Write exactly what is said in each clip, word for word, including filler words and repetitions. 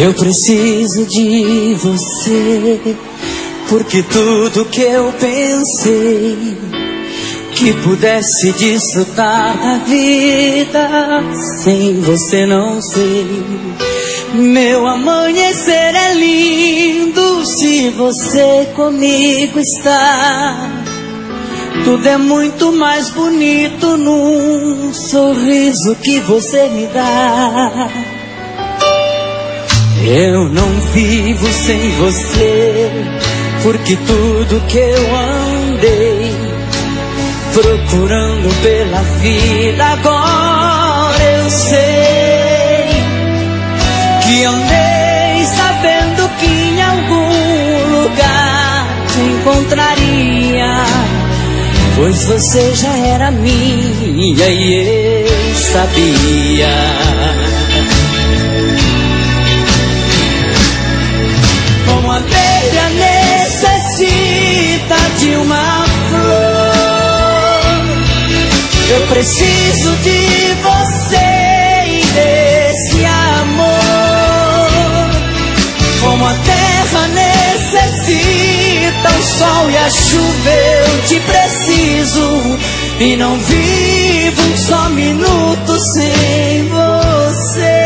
Eu preciso de você, porque tudo que eu pensei que pudesse desfrutar a vida, sem você não sei. Meu amanhecer é lindo se você comigo está. Tudo é muito mais bonito num sorriso que você me dá. Eu não vivo sem você, porque tudo que eu andei procurando pela vida, agora eu sei que andei sabendo que em algum lugar te encontraria, pois você já era minha e eu sabia. Como a abelha necessita de uma flor, eu preciso de você e desse amor. Como a terra necessita o sol e a chuva, eu te preciso, e não vivo um só minuto sem você.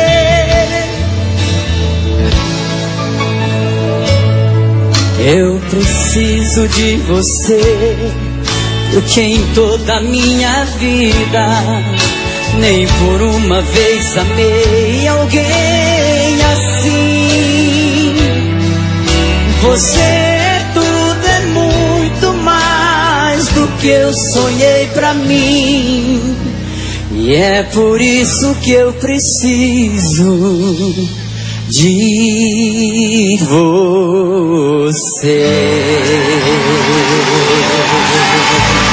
Eu preciso de você, porque em toda a minha vida nem por uma vez amei alguém assim. Você é tudo, é muito mais do que eu sonhei pra mim, e é por isso que eu preciso de você.